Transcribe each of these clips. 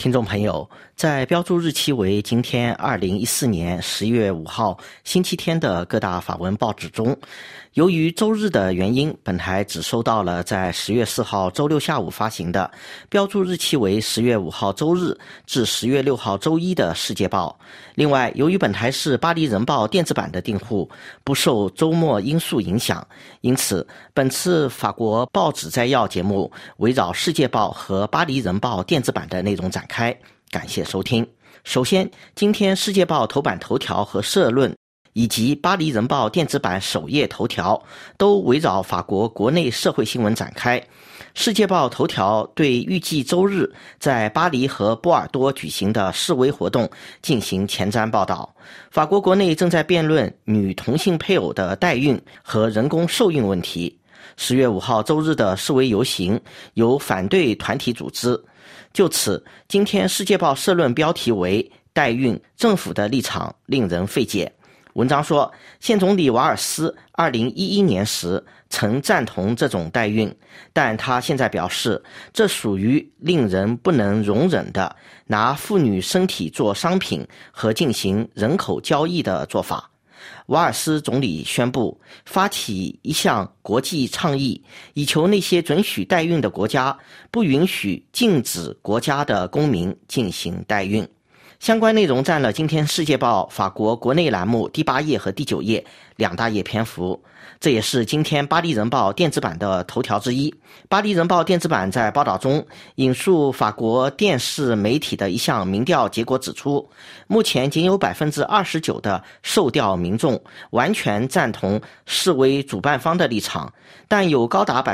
听众朋友，在标注日期为今天2014年10月5号星期天的各大法文报纸中，由于周日的原因，本台只收到了在10月4号周六下午发行的标注日期为10月5号周日至10月6号周一的世界报。另外，由于本台是巴黎人报电子版的订户，不受周末因素影响，因此本次法国报纸摘要节目围绕世界报和巴黎人报电子版的内容展开。感谢收听。首先，今天世界报头版头条和社论以及巴黎人报电子版首页头条都围绕法国国内社会新闻展开。世界报头条对预计周日在巴黎和波尔多举行的示威活动进行前瞻报道。法国国内正在辩论女同性配偶的代孕和人工受孕问题。10月5号周日的示威游行由反对团体组织。就此，今天世界报社论标题为代孕，政府的立场令人费解。文章说，现总理瓦尔斯2011年时曾赞同这种代孕，但他现在表示，这属于令人不能容忍的拿妇女身体做商品和进行人口交易的做法。瓦尔斯总理宣布发起一项国际倡议，以求那些准许代孕的国家不允许禁止国家的公民进行代孕。相关内容占了今天世界报法国国内栏目第8页和第9页2大页篇幅，这也是今天巴黎人报电子版的头条之一。巴黎人报电子版在报道中引述法国电视媒体的一项民调结果指出，目前仅有 29% 的受调民众完全赞同示威主办方的立场，但有高达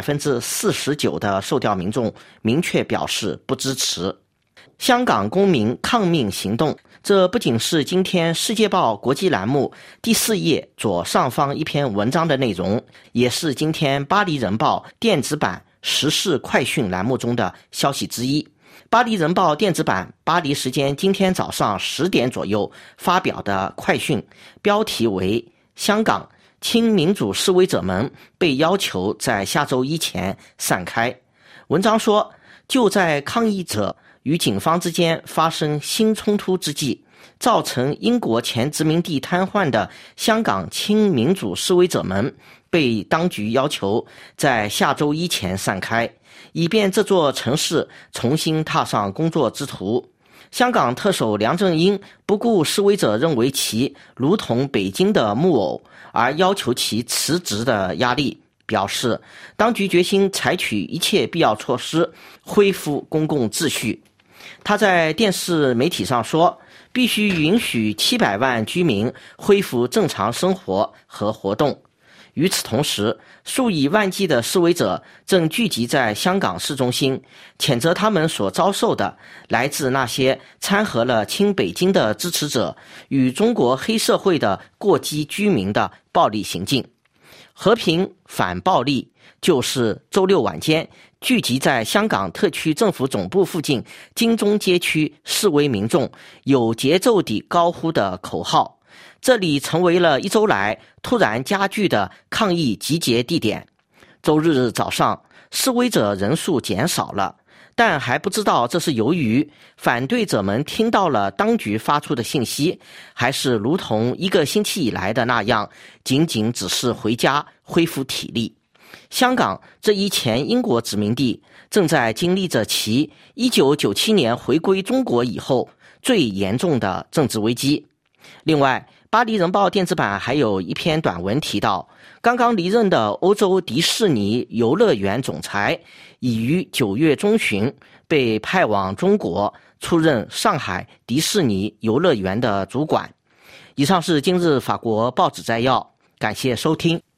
49% 的受调民众明确表示不支持。香港公民抗命行动，这不仅是今天世界报国际栏目第4页左上方一篇文章的内容，也是今天巴黎人报电子版时事快讯栏目中的消息之一。巴黎人报电子版巴黎时间今天早上10点左右发表的快讯，标题为香港亲民主示威者们被要求在下周一前散开。文章说，就在抗议者与警方之间发生新冲突之际，造成英国前殖民地瘫痪的香港亲民主示威者们被当局要求在下周一前散开，以便这座城市重新踏上工作之途。香港特首梁振英不顾示威者认为其如同北京的木偶而要求其辞职的压力，表示当局决心采取一切必要措施恢复公共秩序。他在电视媒体上说，必须允许700万居民恢复正常生活和活动。与此同时，数以万计的示威者正聚集在香港市中心，谴责他们所遭受的来自那些掺和了亲北京的支持者与中国黑社会的过激居民的暴力行径。和平反暴力就是周六晚间聚集在香港特区政府总部附近金钟街区示威民众有节奏地高呼的口号，这里成为了一周来突然加剧的抗议集结地点。周日早上，示威者人数减少了，但还不知道这是由于反对者们听到了当局发出的信息，还是如同1个星期以来的那样，仅仅只是回家恢复体力。香港这一前英国殖民地正在经历着其1997年回归中国以后最严重的政治危机。另外，巴黎人报电子版还有一篇短文提到，刚刚离任的欧洲迪士尼游乐园总裁已于9月中旬被派往中国出任上海迪士尼游乐园的主管。以上是今日法国报纸摘要，感谢收听。